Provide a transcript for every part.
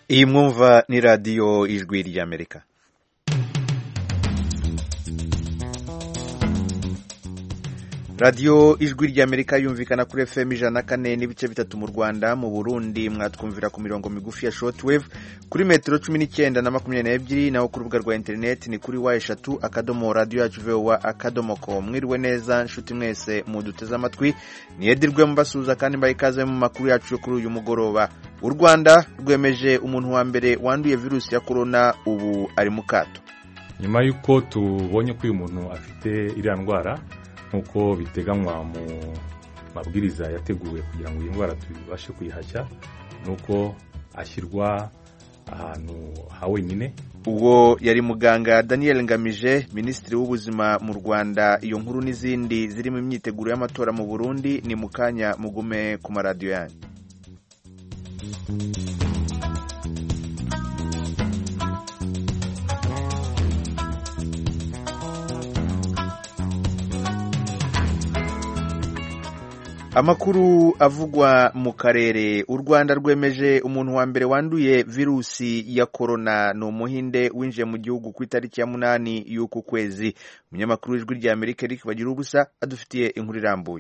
Iyi mwumva ni radiyo ijwi ry'Amerika. Radiyo ijwi ry'Amerika yumvikana kuri FM 104.3 mu Rwanda, mu Burundi mwatwumvira ku mirongo migufi ya shortwave kuri metero 19 na 22, naho ku rubuga rwa internet ni kuri wa3.radioyacu.voa.com. Mwiriwe neza nshuti mwese muduteze amatwi, niyedirwe mbasuza kandi mbaye ikaze mu makuru yacu kuri uyu mugoroba. U Rwanda rwemeje umuntu wa mbere wanduye virusi ya corona, ubu ari mu kato. Nyuma yuko tubonye ko uyu muntu afite iriya ndwara nkuko biteganywa mu mabwiriza yateguwe kugira ngo iyi ndwara tubashe kuyihashya, nuko ashyirwa ahantu ha wenyine. Uwo yari muganga Daniel Ngamije, Minisitiri w'Ubuzima mu Rwanda. Iyo nkuru n'izindi ziri mu myiteguro y'amatora mu Burundi ni mukanya, mugume ku maradiyo yanyu. Amakuru avugwa mu karere. U Rwanda rwemeje umuntu wa mbere wanduye virusi ya corona, no muhinde winjiye mu gihugu ku itariki ya 8 y'uku kwezi. Umunyamakuru w'ijwi ry'Amerika Eric Bagirubusa adufitiye inkuru irambuye.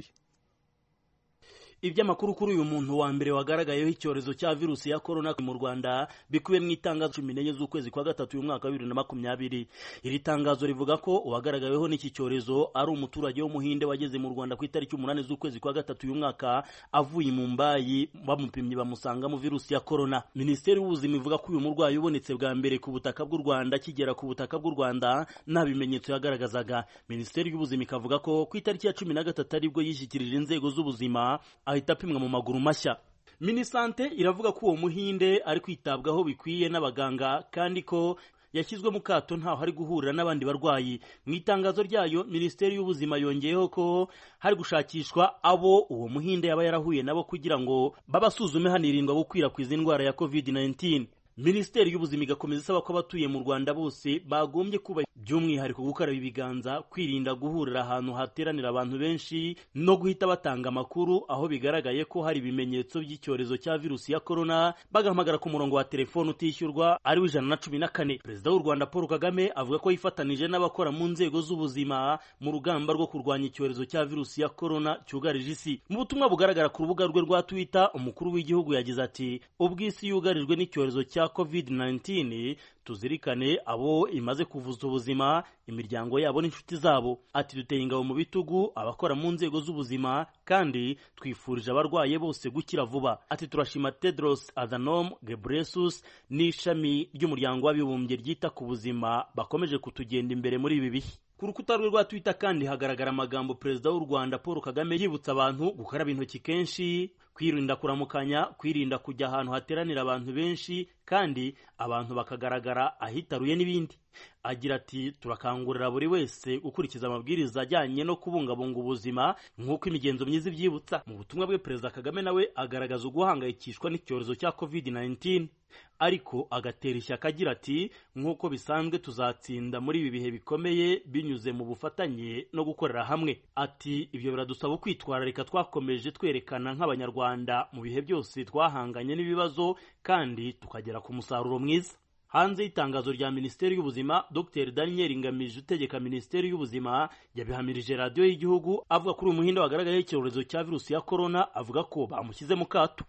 Iby'amakuru kuri uyu muntu wa mbere wagaragayeho icyorezo cya virusi ya corona mu Rwanda bikubiye mu itangazo 14 z'ukwezi kwa gatatu y'umwaka wa 2020. Iri tangazo rivuga ko uwagaragayeho n'iki cyorezo ari umuturage wo muhinde wageze mu Rwanda ku itariki 8 z'ukwezi kwa gatatu y'umwaka avuye mu Mumbai, bamupimye bamusanga mu virusi ya corona. Minisiteri y'Ubuzima ivuga ko uyu murwayi ubonetse bwa mbere ku butaka bw'u Rwanda kigera ku butaka bw'u Rwanda nta bimenyetso yagaragazaga. Minisiteri y'Ubuzima ikavuga ko ku itariki ya 13 aribwo yishyikirije inzego z'ubuzima ahita apimwa mu maguru mashya. Minisante iravuga ko uwo muhinde ari kwitabwaho bikwiye n'abaganga kandi ko yashyizwe mu kato ntaho hari guhurira n'abandi barwayi. Mu itangazo ryayo, Minisiteri y'Ubuzima yongeyeho ko hari gushakishwa abo uwo muhinde yaba yarahuye nabo kugira ngo babasuzume hanirindwa gukwirakwiza indwara ya COVID-19. Minisiteri y'Ubuzima igakomeza isaba ko abatuye mu Rwanda bose bagombye kuba by'umwihariko gukaraba ibiganza, kwirinda guhurira ahantu hateranira abantu benshi no guhita batanga amakuru aho bigaragaye ko hari ibimenyetso by'icyorezo cya virusi ya corona, bagahamagara ku murongo wa telefone utishyurwa ari 114. Perezida w'u Rwanda Paul Kagame avuga ko yifatanije n'abakora mu nzego z'ubuzima mu rugamba rwo kurwanya icyorezo cya virusi ya corona cyugarije isi. Mu butumwa bugaragara ku rubuga rwe rwa Twitter, umukuru w'igihugu yagize ati: ubw'isi yugarijwe n'icyorezo cya COVID-19, tuzirikane abo imaze kuvuza ubuzima, imiryango yabo n'inshuti zabo. Ati duteye ingabo mu bitugu abakora mu nzego z'ubuzima kandi twifurije abarwaye bose gukira vuba. Ati turashima Tedros Adhanom Ghebreyesus n'ishami ry'umuryango w'abibumbye ryita ku buzima bakomeje kutugenda imbere muri ibi bihe. Ku rukuta rwe rwa Twitter kandi hagaragara amagambo Perezida w'u Rwanda Paul Kagame yibutsa abantu gukaraba intoki kenshi, kwirinda kuramukanya, kwirinda kujya ahantu hateranira abantu benshi kandi abantu bakagaragara ahitaruye n'ibindi. Agira ati turakangurira buri wese gukurikiza amabwiriza ajyanye no kubungabunga ubuzima nk'uko imigenzo myiza ibyibutsa. Mu butumwa bwe, Perezida Kagame nawe agaragaza uguhangayikishwa n'icyorezo cya COVID-19 ariko agatera ishyaka agira ati nk'uko bisanzwe tuzatsinda muri ibi bihe bikomeye binyuze mu bufatanye no gukorera hamwe. Ati ibyo biradusaba kwitwararika twakomeje twerekana nk'abanyarwanda mu bihe byose twahanganye n'ibibazo kandi tukagera ku musaruro mwiza. Hanze y'itangazo rya Minisiteri y'Ubuzima, Dr Daniel Ngamije utegeka Minisiteri y'Ubuzima yabihamirije radiyo y'igihugu avuga kuri uyu muhinde wagaragayeho icyorezo cya virusi ya corona, avuga ko bamushyize mu kato.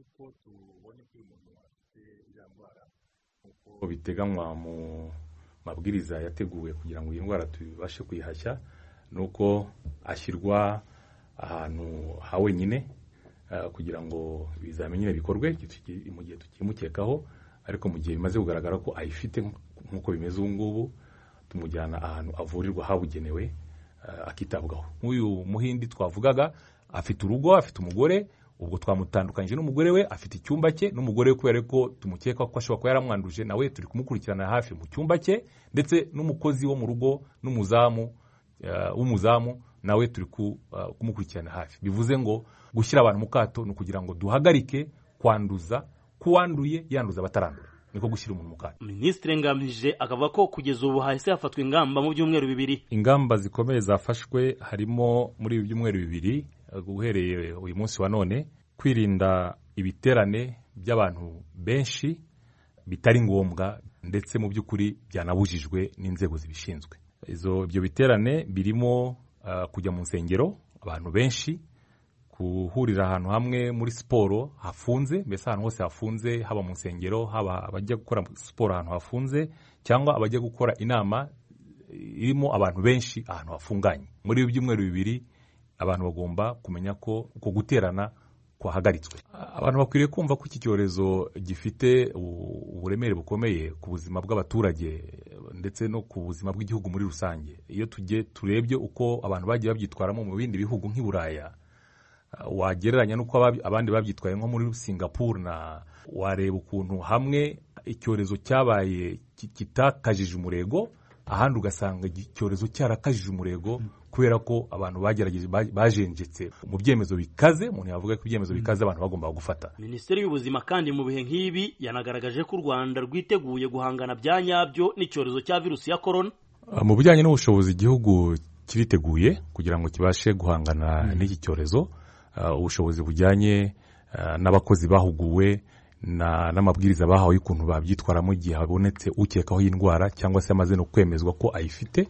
Uko biteganywa mu mabwiriza yateguwe kugira ngo iyi ndwara tubashe kuyihashya, nuko ashyirwa ahantu ha wenyine kugira ngo ibizamini bikorwe mu gihe tukimukekaho, ariko mu gihe bimaze kugaragara ko ayifite nk'uko bimeze ubu ngubu, tumujyana ahantu avurirwa habugenewe akitabwaho. Nk'uyu muhindi twavugaga afite urugo, afite umugore, ubwo twamutandukanyije n'umugore we, afite icyumba cye n'umugore we kubera ko tumukeka ko ashobora kuba yaramwanduje, nawe turi kumukurikirana hafi mu cyumba cye, ndetse n'umukozi wo mu rugo n'umuzamu w'umuzamu nawe turi kumukurikirana hafi. Bivuze ngo gushyira abantu mu kato ni ukugira ngo duhagarike kwanduza, kuwanduye yanduza abatarandura, niko gushyira umuntu mu kato. Minisitiri Ngamije akavuga ko kugeza ubu hahise hafatwa ingamba mu byumweru 2. Ingamba zikomeye zafashwe harimo muri ibi byumweru 2 guhereye uyu munsi wa none, kwirinda ibiterane by'abantu benshi bitari ngombwa ndetse mu by'ukuri byanabujijwe n'inzego zibishinzwe. Ibyo biterane birimo kujya mu nsengero, abantu benshi guhurira ahantu hamwe muri siporo hafunze, mbese ahantu hose hafunze, haba mu nsengero, haba abajya gukora siporo ahantu hafunze, cyangwa abajya gukora inama irimo abantu benshi ahantu hafunganye. Muri ibi byumweru bibiri abantu bagomba kumenya ko uko guterana kwahagaritswe. Abantu bakwiriye kumva ko iki cyorezo gifite uburemere bukomeye ku buzima bw'abaturage ndetse no ku buzima bw'igihugu muri rusange. Iyo turebye uko abantu bagiye babyitwaramo mu bindi bihugu nk'i Buraya, wagereranya n'uko abandi babyitwaye nko muri Singapore, na wareba ukuntu hamwe icyorezo cyabaye kitakajije umurego, ahandi ugasanga icyorezo cyarakajije umurego kubera ko abantu bagerageje bajenjetse mu byemezo bikaze. Umuntu yavuga ko ibyemezo bikaze abantu bagomba gufata. Minisiteri y'Ubuzima kandi mu bihe nk'ibi yanagaragaje ko u Rwanda rwiteguye guhangana bya nyabyo n'icyorezo cya virusi ya korona. Mu bijyanye n'ubushobozi igihugu kiriteguye kugira ngo kibashe guhangana n'iki cyorezo. Ubushobozi bujyanye n'abakozi bahuguwe n'amabwiriza bahawe y'ukuntu babyitwaramo igihe habonetse ukekaho y'indwara cyangwa se amaze no kwemezwa ko ayifite.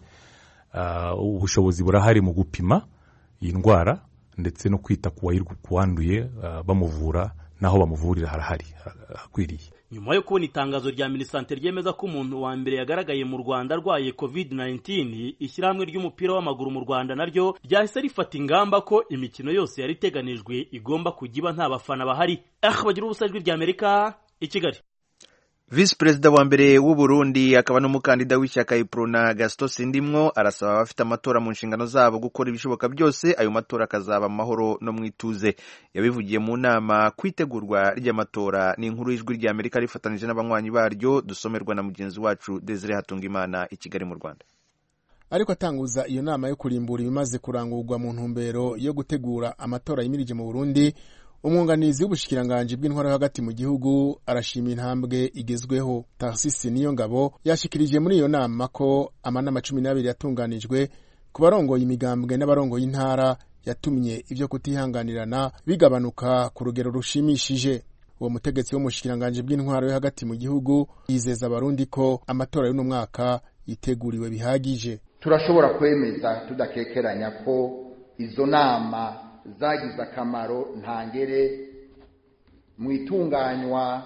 Ubushobozi burahari mu gupima iyi ndwara ndetse no kwita ku wanduye, bamuvura naho bamuvurira harahari hakwiriye. Nyuma yo kubona itangazo rya Minisante ryemeza ko umuntu wa mbere yagaragaye mu Rwanda arwaye COVID-19, ishyirahamwe ry'umupira w'amaguru mu Rwanda naryo ryahise rifata ingamba ko imikino yose yari iteganijwe igomba kugiba nta bafana bahari. Bagira ubusa ijwi rya Amerika i Kigali. Visi Perezida wa mbere w'u Burundi akaba n'umukandida w'ishyaka Iprona Gaston Sindimwo arasaba abafite amatora mu nshingano zabo gukora ibishoboka byose ayo matora akazaba amahoro no mwituze. Yabivugiye mu nama kwitegurwa ry'amatora. Ni inkuru y'ijwi rya Amerika rifatanije n'abanywanyi baryo, dusomerwa na mugenzi wacu Desire Hatungimana i Kigali mu Rwanda. Ariko atanguza iyo nama yo kurimbura ibimaze kurangurwa mu ntumbero yo gutegura amatora yimirije mu Burundi, umwunganizi w'ubushikiranganje bw'intwaro hagati mu gihugu arashima intambwe igezweho. Tarsisi Niyongabo yashikirije muri iyo nama ko amanama 12 yatunganijwe ku barongoye imigambwe n'abarongoye intara yatumye ivyo kutihanganirana bigabanuka ku rugero rushimishije. Uwo mutegetsi w'umushikiranganje bw'intwaro yo hagati mu gihugu yizeza abarundi ko amatora y'uno mwaka yiteguriwe bihagije. Turashobora kwemeza tudakekeranya ko izo nama zagize akamaro ntangere mu itunganywa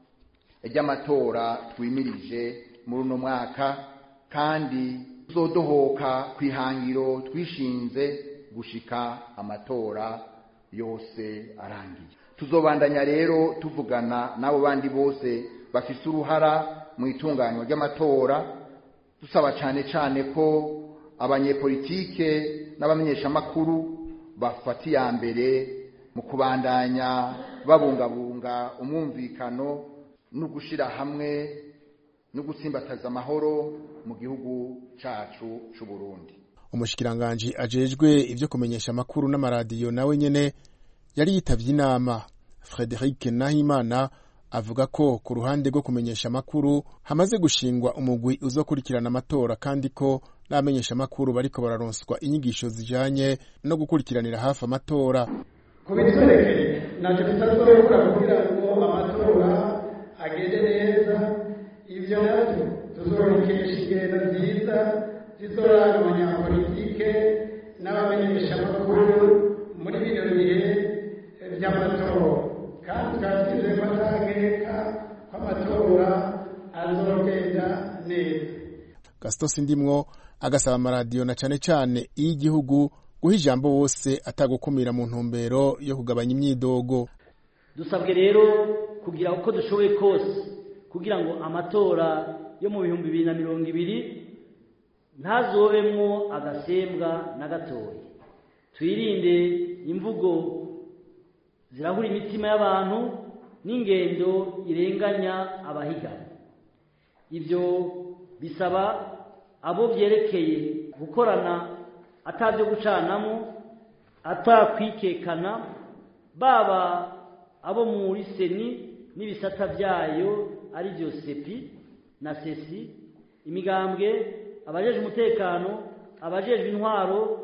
ry'amatora twimirije muri uno mwaka, kandi tuzodohoka kwihangiro twishinze gushika amatora yose arangiye. Tuzobandanya rero tuvugana nabo bandi bose bafise uruhara mu itunganywa ry'amatora, dusaba cyane ko abanyepolitike n'abamenyeshamakuru bafati ya mbere mu kubandanya babungabunga umwumvikano no gushira hamwe no gutsimbataza amahoro mu gihugu cacu c'u Burundi. Umushikiranganje ajejwe ivyo kumenyesha amakuru n'amaradiyo nawe nyene yari yitavye inama. Frederic Nahimana avuga ko ku ruhande rwo kumenyesha amakuru hamaze gushingwa umugwi uzokurikirana amatora, kandi ko n'abamenyesha amakuru bariko bararonswa inyigisho zijanye no gukurikiranira hafi amatora. Kubitwerekeye naje tutazokora kugira ngo amatora agende neza. Ivyo navyo tuzorikesha ingendo nziza zizoranga abanyapolitike n'abamenyesha amakuru muri bino bihe vy'amatora, kandi twasize matageka kw'amatora azogenda neza. Gaston Sindimwo agasaba amaradiyo na cane y'igihugu guha ijambo bose atagukumira mu ntumbero yo kugabanya imyidogo. Dusabwe rero kugira uko dushoboye kose kugira ngo amatora yo mu 2020 ntazobemwo agasembwa na gatoyi. Twirinde imvugo zirahura imitima y'abantu n'ingendo irenganya abahiga. Ibyo bisaba abo byerekeye gukorana atavyo gucanamo, atakwikekana, baba abo muri seni n'ibisata byayo ari byo sepi na sesi, imigambwe, abajeje umutekano, abajeje intwaro,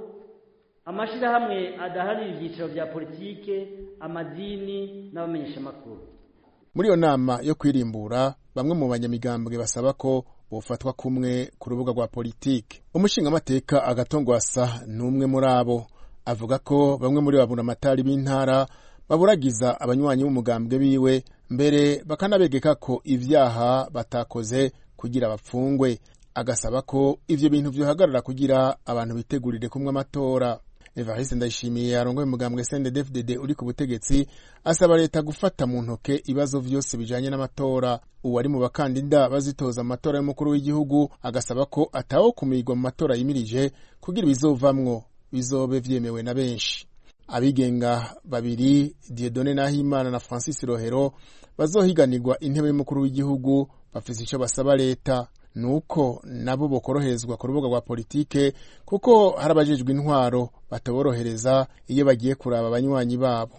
amashirahamwe adaharanira ibyiciro bya politike, amadini n'abamenyesha makuru. muri iyo nama yo kwirimbura bamwe mu banyamigambwe basaba ko bofatwa kumwe ku rubuga rwa politike. Umushingamateka Agatongwasa n'umwe muri abo avuga ko bamwe muri baburamatari b'intara baburagiza abanywanyi b'umugambwe biwe mbere bakanabegeka ko ivyaha batakoze kugira bapfungwe. Agasaba ko ivyo bintu vyohagarara kugira abantu bitegurire kumwe amatora. Evariste Ndayishimiye arongoye umugambwe CNDD-FDD uri ku butegetsi asaba leta gufata mu ntoke ibibazo vyose bijanye n'amatora. Uwari mu bakandida bazitoza amatora y'umukuru w'igihugu agasaba ko atawo kumigwa mu matora yimirije kugira bizovamwo bizobe vyemewe na benshi. Abigenga babiri Dieudonné Nahimana na Francis Rohero bazohiganirwa intebe y'umukuru w'igihugu bafise ico basaba leta nuko nabo bokoroherezwa ku rubuga rwa politike kuko harabajejwe intwaro bataborohereza iyo bagiye kuraba abanywanyi babo.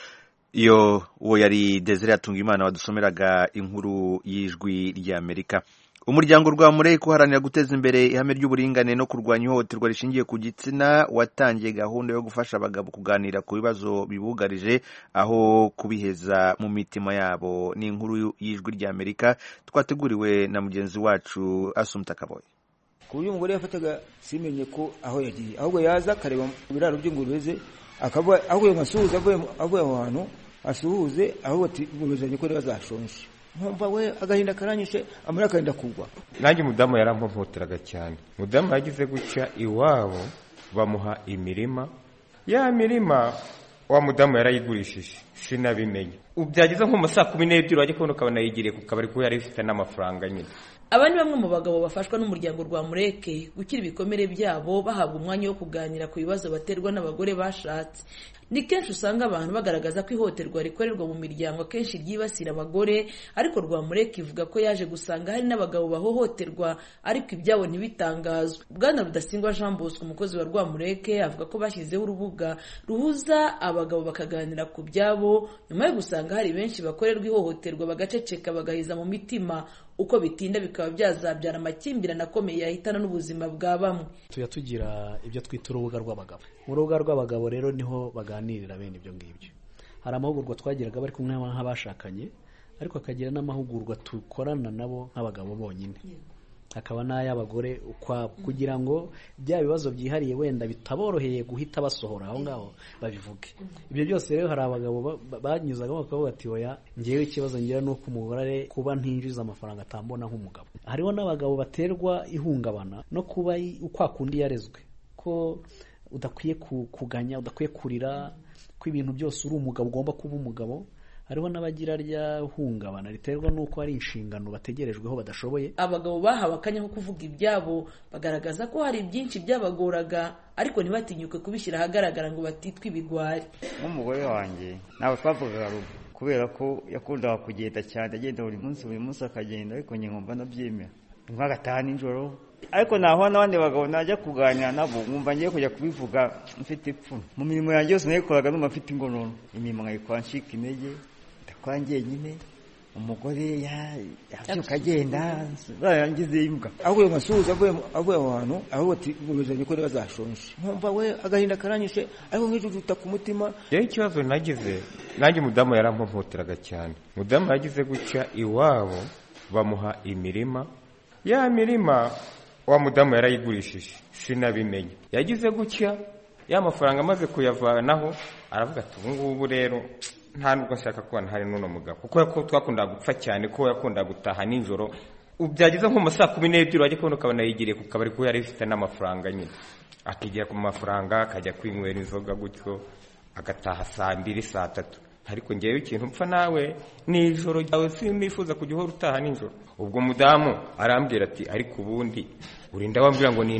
Iyo uwo yari Desire Atungimana wadusomeraga inkuru y'ijwi ry'Amerika. Umuryango Rwamureke uharanira guteza imbere ihame ry'uburingane no kurwanya ihohoterwa rishingiye ku gitsina watangiye gahunda yo gufasha abagabo kuganira ku bibazo bibugarije aho kubiheza mu mitima yabo. Ni inkuru y'ijwi ry'Amerika twateguriwe na mugenzi wacu Asumta Kaboye. Kuburyo umugore yafataga simenye ko aho yagiye ahubwo yaza kareba mu biraro by'ingurube akaba aho masuhuza avuye ahantu asuhuze aho ati ko bazashonsha nkumva we agahinda karanyishe amara akarinda kugwa. Nanjye mudamu yarampoteraga cyane. Mudamu yagize guca iwabo bamuha imirima, ya mirima wa mudamu yarayigurishije sinabimenye. Ubyagize nko musa 12 waje kubona ukabona yigiriye ku kabari ko yari ifite n'amafaranga nyine. Abandi bamwe mu bagabo bafashwa n'umuryango Rwamureke gukira ibikomere byabo bahabwa umwanya wo kuganira ku bibazo baterwa n'abagore bashatse. Ni kenshi usanga abantu bagaragaza ko ihohoterwa rikorerwa mu miryango kenshi ryibasira abagore, ariko Rwamureke ivuga ko yaje gusanga hari n'abagabo bahohoterwa ariko ibyabo ntibitangazwe. Bwana Rudasingwa Jean Bosco umukozi wa Rwamureke avuga ko bashyizeho urubuga ruhuza abagabo bakaganira ku byabo nyuma yo gusanga hari benshi bakorerwa ihohoterwa bagaceceka bagahiza mu mitima, uko bitinda bikaba byazabyara amakimbirane akomeye yahitana n'ubuzima bwa bamwe. Tugira ibyo twita urubuga rw'abagabo. Mu rubuga rw'abagabo rero niho baganirira bene ibyo ngibyo. Hari amahugurwa twagiraga bari kumwe nk'abashakanye, ariko akagira n'amahugurwa tukorana nabo nk'abagabo bonyine. Hakaba n'ay'abagore ukwabo kugira ngo bya bibazo byihariye wenda bitaboroheye guhita basohora aho ngaho babivuge. Ibyo byose rero hari abagabo banyuzaga bakavuga ati oya ngewe ikibazo ngira nuko umugore kuba ntinjiza amafaranga atambona nk'umugabo. Hariho n'abagabo baterwa ihungabana no kuba ukwakundi yarezwe ko udakwiye kuganya, udakwiye kurira, ko ibintu byose uri umugabo ugomba kuba umugabo. Hariho n'abagira rya hungabana riterwa nuko ari inshingano bategerejweho badashoboye. Abagabo bahawe akanya ko kuvuga ibyabo bagaragaza ko hari byinshi byabagoraga ariko ntibatinyuke kubishyira ahagaragara ngo batitwe ibigwari. Nk'umugore wanjye ntabwo twavugaga kubera ko yakundaga kugenda cyane, agenda buri munsi akagenda, ariko njye nkumva nabyemera nk'agataha nijoro. Ariko naho n'abandi bagabo najya kuganira nabo nkumva ngiye kujya kubivuga mfite ipfu. Mu mirimo yanjye yose nayikoraga numva mfite ingonono, imirimo nkayikora ncika intege kwanjye nyine. Umugore yabyuka agenda barangize imbwa aho masuhuza avuye ahantu aho ati ko bazashonsha nkumva we agahinda karanyishe ariko nk'ijujuta ku mutima. Yewe ikibazo nagize nanjye mudamu yarampoteraga cyane. Mudamu yagize guca iwabo bamuha imirima, ya mirima wa mudamu yarayigurishije sinabimenye. Yagize gucya ya mafaranga amaze kuyavanaho aravuga ati ubu ngubu rero nta nubwo nshaka kubona hari n'uno mugabo kuko twakundaga gupfa cyane ko yakundaga gutaha nijoro. Ubyagize nko mu 12 waje kubona ukabona yigiriye ku kabari ko yari ifite n'amafaranga nyine, akigira ku mafaranga akajya kwinywera inzoga gutyo agataha 2:00 3:00. Ariko ngewe ikintu mpfa nawe nijoro ryawe sinifuza kujya uhora utaha nijoro. Ubwo mudamu arambwira ati ariko ubundi urinda wambwira ngo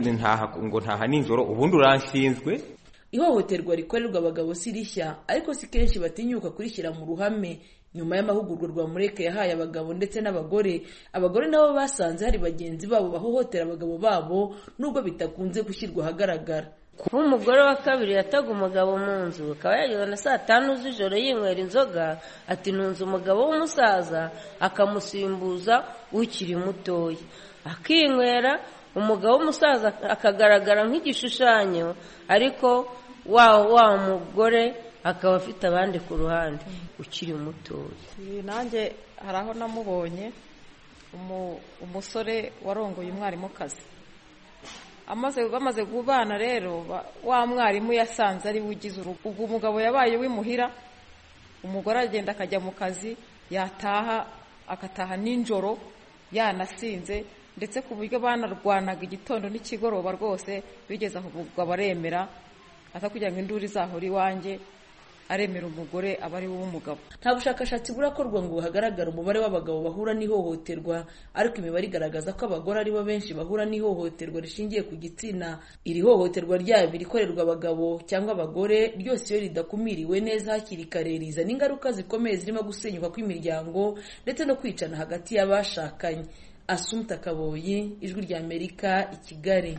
ntaha nijoro ubundi uranshinzwe. Ihohoterwa rikorerwa abagabo sirishya ariko si kenshi batinyuka kurishyira mu ruhame. Nyuma y'amahugurwa Rwamureke yahaye abagabo ndetse n'abagore, abagore nabo basanze hari bagenzi babo bahohotera abagabo babo nubwo bitakunze gushyirwa ahagaragara. Umugore wa kabiri yataga umugabo mu nzu, akaba yageze na 5:00 z'ijoro yinywera inzoga, ati ntunze umugabo w'umusaza akamusimbuza ukiri mutoya, akinywera. Umugabo w'umusaza akagaragara nk'igishushanyo, ariko wa mugore akaba afite abandi ku ruhande ukiri mutoya. Nanjye hari aho namubonye umusore warongoye umwarimukazi bamaze kubana rero wa mwarimu yasanze ari we ugize urugo. ubwo umugabo yabaye w'imuhira, umugore agenda akajya mu kazi, yataha agataha nijoro yanasinze, ndetse ku buryo banarwanaga igitondo n'ikigoroba rwose. bigeze aho ubwo baremera ata kugira ngo induru izahora iwanjye, aremera umugore aba ari we w'umugabo. Nta bushakashatsi burakorwa ngo hagaragare umubare w'abagabo bahura n'ihohoterwa, ariko imibare igaragaza ko abagore aribo benshi bahura n'ihohoterwa rishingiye ku gitsina. Iri hohoterwa ryaba irikorerwa abagabo cyangwa abagore, ryose iyo ridakumiriwe neza hakiri kare rizana ingaruka zikomeye zirimo gusenyuka kw'imiryango ndetse no kwicana hagati y'abashakanye. Assumpta Kaboyi, Ijwi ry'Amerika, i Kigali.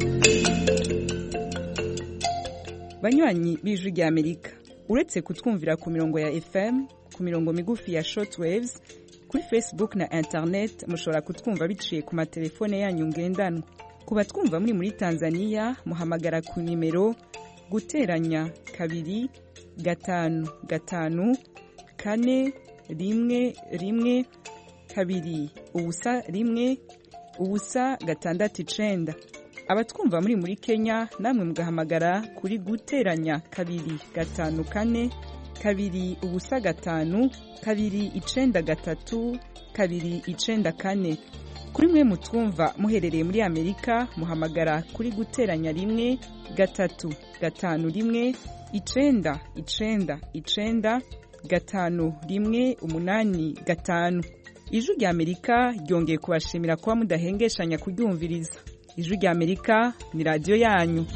Banywanyi b'Ijwi ry'Amerika, uretse kutwumvira ku mirongo ya FM, ku mirongo migufi ya shortwaves, kuri Facebook na internet mushobora kutwumva biciye ku matelefone yanyu ngendanwa. Ku batwumva muri Tanzania, muhamagara ku nimero guteranya 2 5 5 4 1 1 2 ubusa 1 ubusa 6 abatwumva muri Kenya namwe mugahamagara kuri guteranya 2 5 4 2 ubusa 5 2 9 3 2 9 4. Kuri mwe mutwumva muherereye muri Amerika muhamagara kuri guteranya 1 3 5 1 9 9 9 5 1 8 5. Ijwi ry'Amerika ryongeye kubashimira kuba mudahengeshanya kuryumviriza. Ijwi ry'Amerika ni radio yanyu.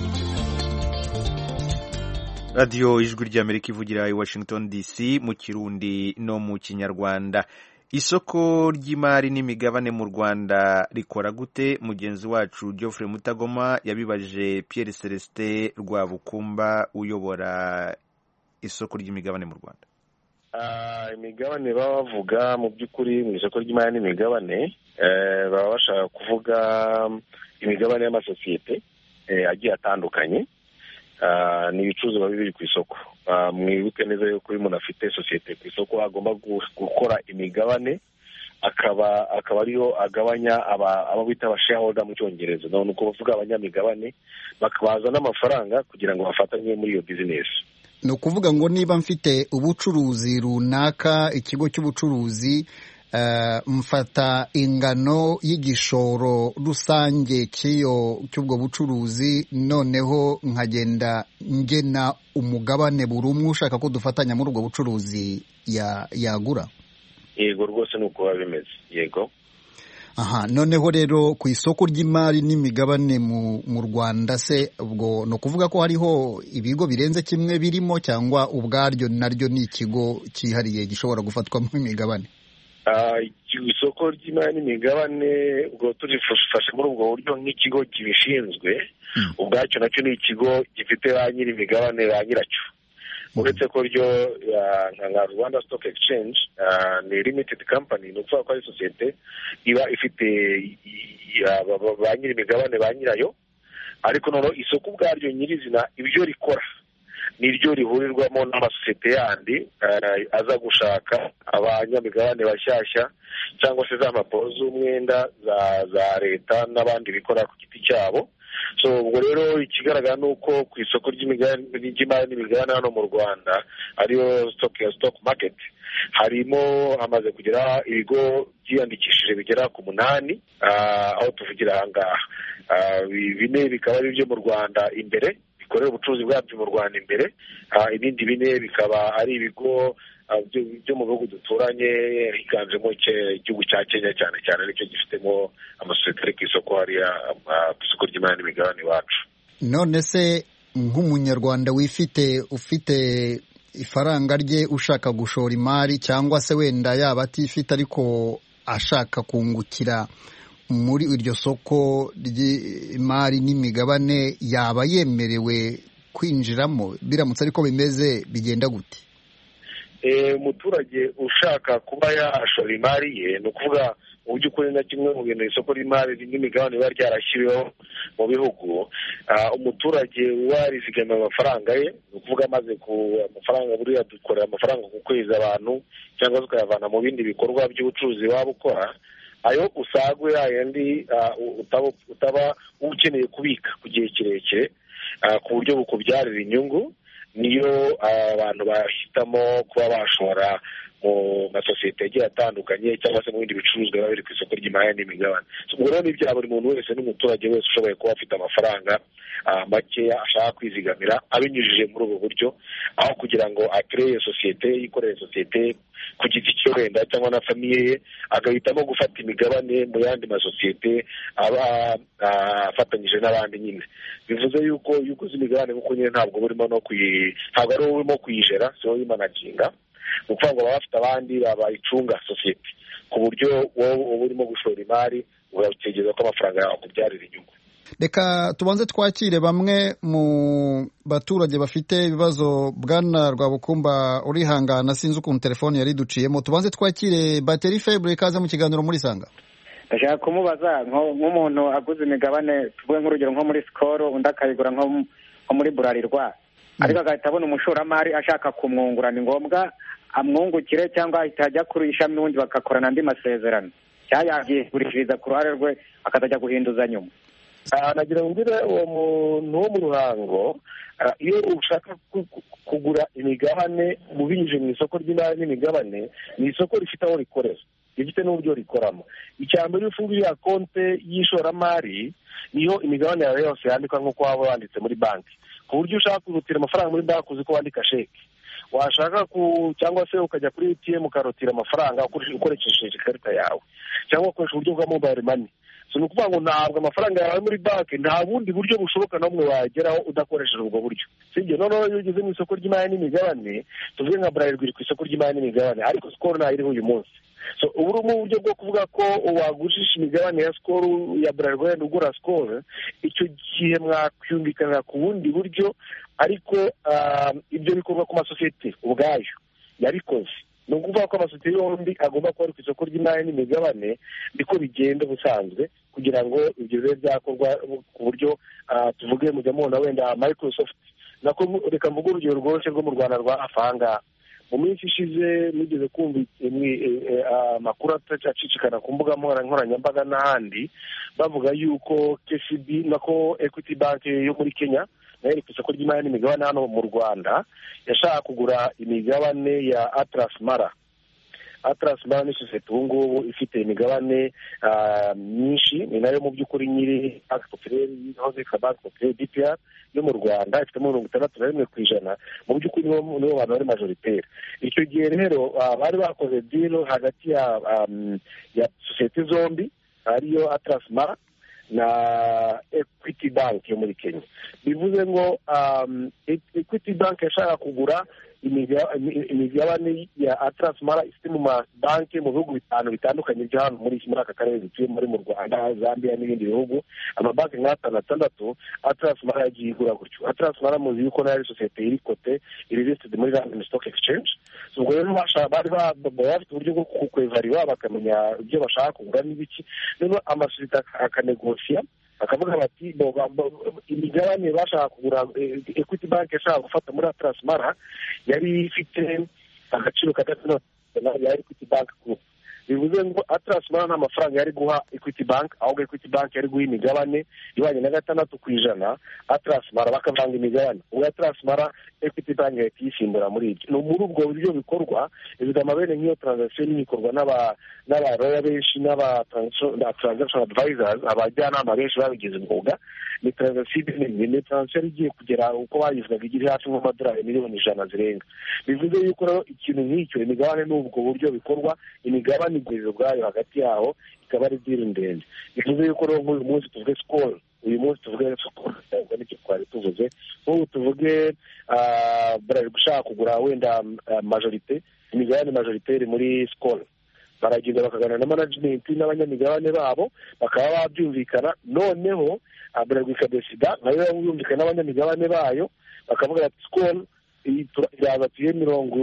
Radio Ijwi ry'Amerika ivugira i Washington DC mu Kirundi no mu Kinyarwanda. Isoko ry'imari n'imigabane mu Rwanda rikora gute? Mugenzi wacu Geoffrey Mutagoma yabibaje Pierre Celestin Rwabukumba uyobora isoko ry'imigabane mu Rwanda. Imigabane baba bavuga mu by'ukuri mu isoko ry'imari n'imigabane baba bashaka kuvuga imigabane y'amasosiyete agiye atandukanye ni ibicuruzwa biri ku isoko. Mwibuke neza yuko umuntu afite sosiyete ku isoko agomba gukora imigabane akaba ariyo agabanya abo bita abashareholder mu Cyongereza. None uko bavuga abanyamigabane bakabaza n'amafaranga kugira ngo bafatanye muri iyo business. Ni ukuvuga ngo niba mfite ubucuruzi runaka, ikigo cy'ubucuruzi, mfata ingano y'igishoro rusange cy'ubwo bucuruzi, noneho nkagenda ngena umugabane buri umwe ushaka ko dufatanya muri ubwo bucuruzi yagura. Yego rwose nuko biba bimeze. Yego. Aha, noneho rero ku isoko ry'imari n'imigabane mu Rwanda se ubwo no kuvuga ko hariho ibigo birenze kimwe birimo, cyangwa ubwaryo naryo ni ikigo cyihariye gishobora gufatwamo imigabane? Isoko ry'imari n'imigabane ubwo turifashe muri ubwo buryo nk'ikigo kibishinzwe, ubwacyo nacyo ni ikigo gifite ba nyiri imigabane ba nyiracyo. Uretse ko ryo nka Rwanda Stock Exchange ni limited company, ni ukuvuga ko ari sosiyete iba ifite ba nyiri imigabane ba nyirayo, ariko noneho isoko ubwaryo nyirizina ibyo rikora niryo rihurirwamo n'amasosiyete yandi aza gushaka abanyamigabane bashyashya cyangwa se za mpapuro z'umwenda za leta n'abandi bikora ku giti cyabo. So ubwo rero ikigaragara ni uko ku isoko ry'imari n'imigabane hano mu Rwanda ariyo stock market hamaze kugera ibigo byiyandikishije bigera ku 8 aho tuvugira aha ngaha. 4 bikaba ari byo mu Rwanda imbere bikorera ubucuruzi bwabyo mu Rwanda imbere, ibindi 4 bikaba ari ibigo byo mu bihugu duturanye higanjemo igihugu cya Kenya cyane cyane nicyo gifitemo amasosiyete ari ku isoko hariya ku isoko ry'imari n'imigabane iwacu. None se nk'umunyarwanda ufite ifaranga rye ushaka gushora imari, cyangwa se wenda yaba atifite ariko ashaka kungukira muri iryo soko ry'imari n'imigabane, yaba yemerewe kwinjiramo? Biramutse ariko bimeze bigenda gute? umuturage ushaka kuba yashora imari ye, ni ukuvuga mu by'ukuri na kimwe mu bintu isoko ry'imari n'imigabane biba ryarashyiriweho mu bihugu, umuturage warizigama amafaranga ye, ni ukuvuga amaze ku amafaranga, buriya dukorera amafaranga ku kwezi abantu cyangwa se ukayavana mu bindi bikorwa by'ubucuruzi waba ukora, ayo usagwe yayandi utaba ukeneye kubika ku gihe kirekire ku buryo bukubyarira inyungu, niyo abantu bahitamo kuba bashora mu masosiyete agiye atandukanye cyangwa se mu bindi bicuruzwa biba biri ku isoko ry'imari n'imigabane. Ubwo rero ni ibya buri muntu wese n'umuturage wese ushoboye kuba afite amafaranga makeya ashaka kwizigamira abinyujije muri ubu buryo, aho kugira ngo akereye sosiyete, yikorere sosiyete ku giti cye wenda cyangwa na famiye ye, agahitamo gufata imigabane mu yandi masosiyete aba afatanyije n'abandi. Nyine bivuze yuko iyo uguze imigabane kuko nyine ntabwo burimo no ntabwo ari urimo kuyijera, si wowe uyimanaginga, ni ukuvuga ngo baba bafite abandi bayicunga sosiyete, ku buryo wowe uba urimo gushora imari urategereza ko amafaranga yawe akubyarira inyungu. Reka tubanze twakire bamwe mu baturage bafite ibibazo. Bwana Rwabukumba urihangana, sinzi ukuntu telefone yari duciyemo. Tubanze twakire Bateri Febre, ikaze mu kiganiro muri Sanga. Ndashaka kumubaza nk'umuntu aguze imigabane, tuvuge nk'urugero nko muri Skol, undi akayigura nko muri Bralirwa, ariko agahita abona umushoramari ashaka kumwungura, ni ngombwa amwungukire cyangwa ahita ajya kuri ishami n'ubundi bagakorana andi masezerano, cyangwa yagurishiriza ku ruhare rwe akazajya guhinduza nyuma? Nagira ngo mbire uwo muntu wo mu Ruhango, iyo ushaka kugura imigabane binyuze mu isoko ry'imari n'imigabane, ni isoko rifite aho rikorera, rifite n'uburyo rikoramo. Icya mbere, iyo ufunguye konte y'ishoramari, niyo imigabane yawe yose yandikwa nk'uko waba wanditse muri banki, ku buryo ushaka kurutira amafaranga muri banki uzi ko wandika sheke, washaka cyangwa se ukajya kuri ATM ukarutira amafaranga ukoresheje ikarita yawe, cyangwa ukoresha uburyo bwa mobile money. Ni ukuvuga ngo ntabwo amafaranga yawe muri banki, nta bundi buryo bushoboka n'umwe wageraho udakoresheje ubwo buryo, sibyo? Noneho iyo ugeze mu isoko ry'imari n'imigabane, tuvuge nka Bralirwa iri ku isoko ry'imari n'imigabane, ariko Skol ntayo iriho uyu munsi. Ubu uri mu buryo bwo kuvuga ko wagurisha imigabane ya Skol, ya Bralirwa yenda ugura Skol, icyo gihe mwakwiyumvikanira ku bundi buryo, ariko ibyo bikorwa ku masosiyete ubwayo yabikoze. Ni ukuvuga ko amasosiyete yombi agomba kuba ari ku isoko ry'imari n'imigabane, niko bigenda ubusanzwe, kugira ngo ibyo bibe byakorwa ku buryo tuvuge mujya mubona wenda Microsoft. Reka mvuge urugero rworoshye rwo mu Rwanda rwa afanga. Mu minsi ishize nigeze kumva amakuru atacicikana ku mbuga nkoranyambaga n'ahandi, bavuga yuko KCB nako Equity Bank yo muri Kenya nayo iri ku isoko ry'imari n'imigabane hano mu Rwanda, yashaka kugura imigabane ya Atlas Mara. Atlas Mara ni sosiyete ubu ngubu ifite imigabane myinshi, ni nayo mu by'ukuri nyiri Bank Populaire, House Bank Populaire DPR yo mu Rwanda, ifitemo 61%. Mu by'ukuri nibo bantu bari majoritaire. Icyo gihe rero bari bakoze deal hagati ya sosiyete zombi, ariyo Atlas Mara na Equity Bank yo muri Kenya. Bivuze ngo Equity Bank yashaka kugura imigabane ya Atlas Mara ifite mu mabanki mu bihugu 5 bitandukanye byo hano muri aka karere dutuye muri mu Rwanda, Zambia n'ibindi bihugu, amabanki nka 6 Atlas Mara yagiye igura gutyo. Atlas Mara muzi yuko nayo sosiyete iri kote, iri listed muri London Stock Exchange. Ubwo rero bari bafite uburyo bwo kukwevariwa, bakamenya ibyo bashaka kugura n'ibiki, noneho amasosiyete akanegosiya, akavuga bati imigabane bashaka kugura, Equity Bank yashaka gufata muri Atlas Mara yari ifite agaciro kadafite ya Equity Bank Group. Bivuze ngo Atlas Mara nta mafaranga yari guha Equity Bank, ahubwo Equity Bank yari guha imigabane ibanye na 6%, Atlas Mara bakavanga imigabane. Ubwo Atlas Mara Equity Bank yahita yisimbura muri ibyo. No muri ubwo buryo bikorwa, izigama bene nk'iyo transaction ikorwa n'abaroya benshi, transaction advisors, abajyanama benshi babigize umwuga. Ni transaction igiye kugera uko bayivugaga igiri hafi nk'amadolari miliyoni 100 zirenga. Bivuze yuko rero ikintu nk'icyo imigabane n'ubwo buryo bikorwa, imigabane iguriro bwayo hagati yaho ikaba ari deal ndende. Bivuze yuko rero nk'uyu munsi tuvuge Skol, uyu munsi tuvuge Skol, ubwo nicyo twari tuvuze, nk'ubu tuvuge bari gushaka kugura wenda majorite, imigabane majoritaire muri Skol, baragenda bakaganira na management n'abanyamigabane babo, bakaba babyumvikana, noneho Bralirwa ikadesida nayo yumvikana n'abanyamigabane bayo, bakavuga ati Skol iraza tuye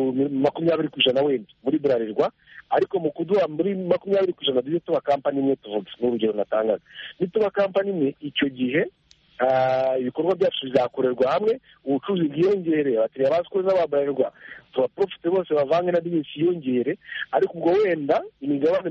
20% wenda muri Bralirwa, ariko mu kuduha muri 20% duze tuba kampani imwe tuvuga n'urugero natangaza. Nituba kampani imwe icyo gihe ibikorwa byacu bizakorerwa hamwe, ubucuruzi bwiyongere, abakiriya basikoze n'ababarirwa tuba profite bose bavange na business yiyongere, ariko ubwo wenda imigabane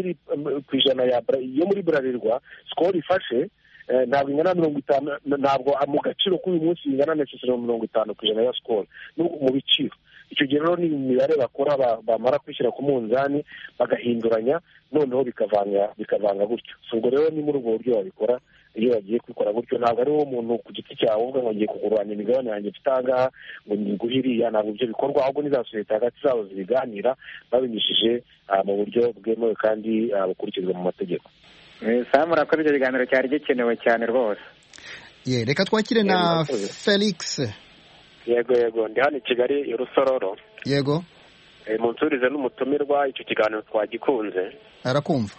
20% yo muri Bralirwa Skol ifashe ntabwo ingana 50, ntabwo mu gaciro k'uyu munsi ingana na 50% ya Skol mu biciro. Icyo gihe rero ni imibare bakora bamara kwishyira ku munzani bagahinduranya, noneho bikavanga gutyo. Ubwo rero ni muri ubwo buryo babikora. Iyo bagiye kwikora gutyo, ntabwo ari wo muntu ku giti cyawe uvuga ngo ngiye kuguranya imigabane yanjye mfitanga ngo ngiguhiriya, ntabwo ibyo bikorwa, ahubwo ni za sosiyete hagati zabo zibiganira babinyujije mu buryo bwemewe kandi bukurikizwa mu mategeko. Sam, murakoze, icyo kiganiro cyari gikenewe cyane rwose. Reka twakire na Felix. Yego ndi hano i Kigali i Rusororo. Yego. Munsurize n'umutumirwa, icyo kiganiro twagikunze. Arakumva.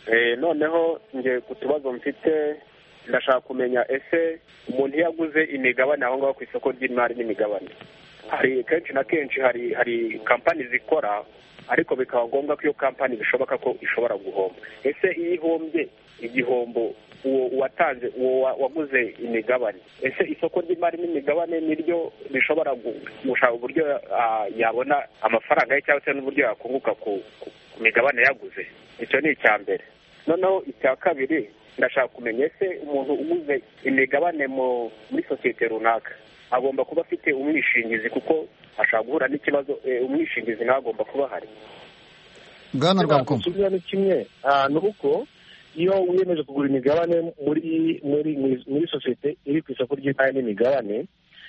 Noneho nge ku tubazo mfite, ndashaka kumenya ese umuntu yaguze imigabane aho ngaho ku isoko ry'imari n'imigabane, hari kenshi na kenshi hari kampani zikora, ariko bikaba ngombwa ko iyo kampani bishoboka ko ishobora guhomba. Ese iyo ihombye igihombo uwatanze waguze imigabane, ese isoko ry'imari n'imigabane niryo bishobora gushaka uburyo yabona amafaranga ye cyangwa se n'uburyo yakunguka ku migabane yaguze? Icyo ni icya mbere. Noneho icya kabiri, ndashaka kumenya ese umuntu uguze imigabane muri sosiyete runaka agomba kuba afite umwishingizi, kuko ashaka guhura n'ikibazo, umwishingizi nawe agomba kuba ahari. Bwana Rwabukumva, ni kimwe nuko iyo wiyemeje kugura imigabane muri sosiyete iri ku isoko ry'imari n'imigabane,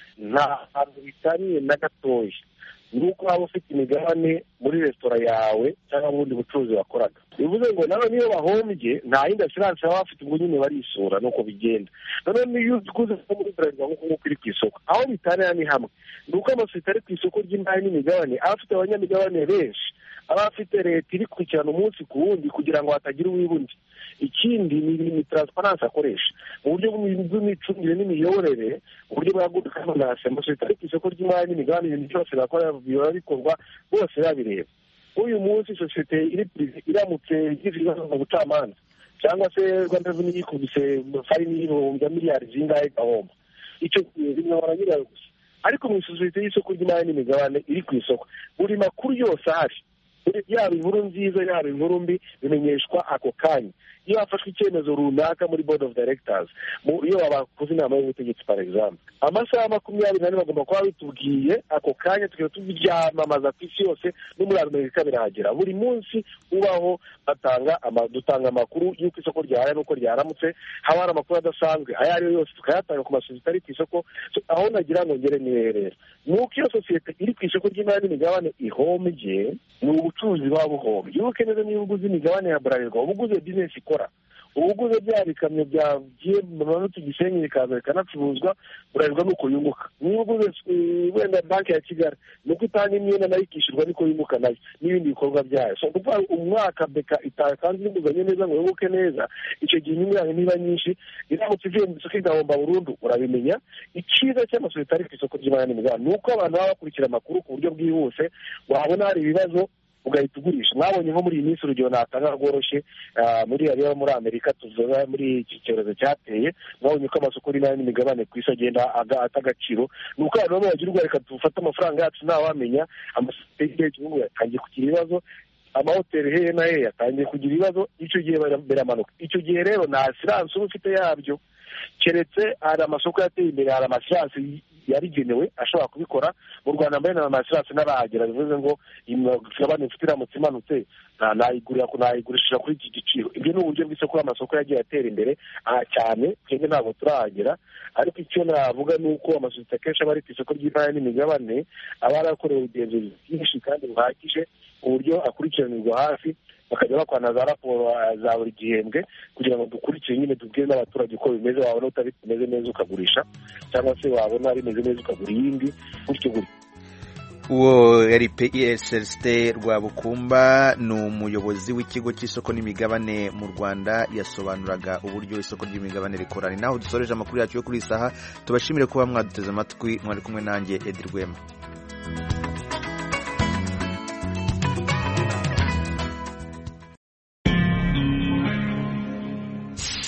nta hantu bitaniye na gatoya nuko waba ufite imigabane muri resitora yawe cyangwa ubundi bucuruzi wakoraga. Bivuze ngo nawe niyo bahombye nta yindi asiranse baba bafite, ubwo nyine barisura nuko bigenda. Noneho niyo uguze muri Bralirwa nk'uko iri ku isoko, aho bitanira ni hamwe, nuko amasosiyete ari ku isoko ry'imari n'imigabane aba afite abanyamigabane benshi, aba afite leta iri kurikirana umunsi ku wundi kugira ngo hatagira uwibundi. Ikindi ni transparency akoresha mu buryo bw'imicungire n'imiyoborere, uburyo bwaguka na amasosiyete ari ku isoko ry'imari n'imigabane, ibintu byose bakora biba bikorwa bose babireba. Uyu munsi sosiyete iri iramutse igize ibibazo mu bucamanza, cyangwa se Rwanda Revenue yikubise fayini y'ibihumbi miliyari zingahe gahomba, icyo bimwabara nyirayo gusa. Ariko mu isosiyete y'isoko ry'imari n'imigabane iri ku isoko, buri makuru yose ahari, yaba inkuru nziza yaba inkuru mbi, bimenyeshwa ako kanya. Iyo hafashwe icyemezo runaka muri board of directors, iyo babakoze inama y'ubutegetsi par exemple, amasaha 24 bagomba kuba bitubwiye ako kanya, tukaba tubyamamaza ku isi yose no muri Amerika birahagera. Buri munsi ubaho dutanga amakuru y'uko isoko ryahaya n'uko ryaramutse, haba hari amakuru adasanzwe ayo ari yo yose tukayatanga ku masosiyete ari ku isoko. Aho nagira ngo ngere niherera nuko iyo sosiyete iri ku isoko ry'imari n'imigabane ihombye, ni ubucuruzi buba buhombye. Iyo ukeneye niba uguze imigabane ya Bralirwa, uba uguze business ikora, uba uguze bya bikamyo byagiye mu manutu Gisenyi bikaza bikanacuruzwa, Bralirwa nuko yunguka. Niba uguze wenda banki ya Kigali, nuko itanga imyenda nayo ikishyurwa niko yunguka nayo n'ibindi bikorwa byayo. So kuva umwaka beka itakanze inguzanyo neza ngo yunguke neza, icyo gihe inyungu yawe niba nyinshi, iramutse ivuye mu isoko igahomba burundu, urabimenya. Icyiza cy'amasosiyete ari ku isoko ry'imari n'imigabane ni uko abantu baba bakurikira amakuru ku buryo bwihuse, wabona hari ibibazo ugahita ugurisha. Mwabonye nko muri iyi minsi urugero natanga rworoshye, muri Amerika tuvuga muri iki cyorezo cyateye, mwabonye ko amasoko y'imari n'imigabane ku isi agenda ata agaciro. Ni uko abantu baba bagira ubwo reka dufate amafaranga yacu ntawamenya, amasosiyete y'igihugu yatangiye kugira ibibazo, amahoteli hehe na hehe yatangiye kugira ibibazo, icyo gihe biramanuka. Icyo gihe rero nta asiranse uba ufite yabyo, keretse hari amasoko yateye imbere, hari amasiranse yarigenewe ashobora kubikora. Mu Rwanda mbere na amasiranse n'arahagera, bivuze ngo imigabane mfite iramutse imanutse nayigurishije kuri iki giciro. Ibyo ni uburyo bw'isoko y'amasoko yagiye atera imbere cyane, twebwe ntabwo turahagera. Ariko icyo navuga ni uko amasosiyete akenshi aba ari ku isoko ry'imari n'imigabane aba yarakorewe ubugenzuzi bwinshi kandi buhagije, ku buryo akurikiranirwa hafi, bakajya bakwana za raporo za buri gihembwe kugira ngo dukurikire nyine tubwire n'abaturage uko bimeze. Wabona utari bimeze neza ukagurisha, cyangwa se wabona bimeze neza ukagura iyindi, gutyo gutyo. Uwo yari Celestin Rwabukumba, ni umuyobozi w'ikigo cy'isoko n'imigabane mu Rwanda, yasobanuraga uburyo isoko ry'imigabane rikora. Ni naho dusoreje amakuru yacu yo kuri iyi saha. Tubashimire kuba mwaduteze amatwi, mwari kumwe nanjye Edi Rwema.